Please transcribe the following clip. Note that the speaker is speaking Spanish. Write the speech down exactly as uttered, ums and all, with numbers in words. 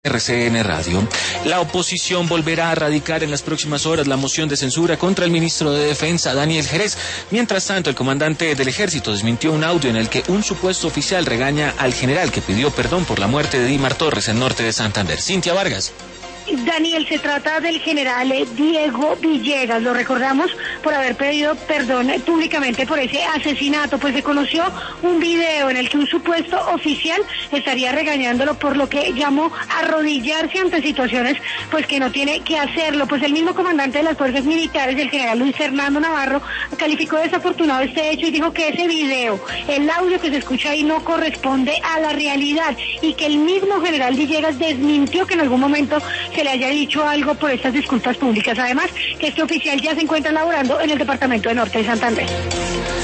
R C N Radio. La oposición volverá a radicar en las próximas horas la moción de censura contra el ministro de Defensa, Daniel Jerez. Mientras tanto, el comandante del ejército desmintió un audio en el que un supuesto oficial regaña al general que pidió perdón por la muerte de Dimar Torres en norte de Santander. Cintia Vargas. Daniel, se trata del general Diego Villegas, lo recordamos por haber pedido perdón públicamente por ese asesinato, pues se conoció un video en el que un supuesto oficial estaría regañándolo por lo que llamó arrodillarse ante situaciones pues que no tiene que hacerlo. Pues el mismo comandante de las fuerzas militares, el general Luis Fernando Navarro, calificó de desafortunado este hecho y dijo que ese video, el audio que se escucha ahí, no corresponde a la realidad y que el mismo general Villegas desmintió que en algún momento se le haya dicho algo por estas disculpas públicas. Además, que este oficial ya se encuentra laborando en el departamento de Norte de Santander.